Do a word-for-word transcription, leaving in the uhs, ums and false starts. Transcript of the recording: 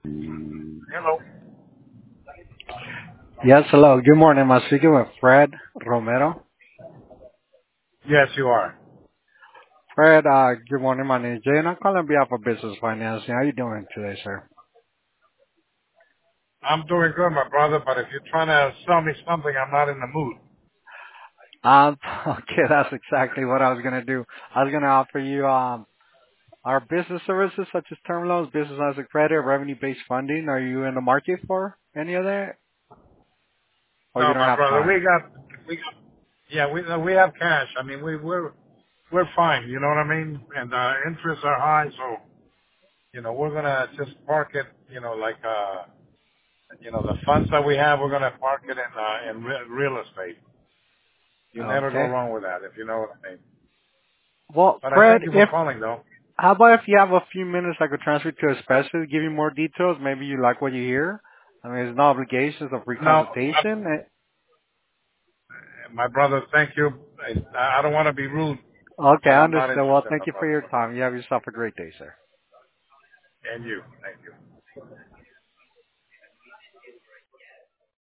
Hello. Yes, hello. Good morning. I'm speaking with Fred Romero. Yes, you are. Fred, uh, good morning. My name is Jay, and I'm calling on behalf of Business Financing. How you doing today, sir? I'm doing good, my brother, but if you're trying to sell me something, I'm not in the mood. Um, okay, that's exactly what I was gonna do. I was gonna offer you um our business services such as term loans, business lines of credit, revenue-based funding. Are you in the market for any of that, or you No, don't my have brother, time? we got, we got, yeah, we we have cash. I mean, we we're we're fine. You know what I mean? And uh, interests are high, so you know we're gonna just park it. You know, like uh, you know, the funds that we have, we're gonna park it in uh, in re- real estate. You never go Okay. wrong with that, if you know what I mean. Well, But I Fred, thank you for if calling, though. how about if you have a few minutes, I could transfer you to a specialist, give you more details. Maybe you like what you hear. I mean, there's no obligations of free No, consultation. Eh, my brother, thank you. I, I don't want to be rude, Okay, but I I'm not understand. Well, interested, my thank you for brother. your time. You have yourself a great day, sir. And you. Thank you.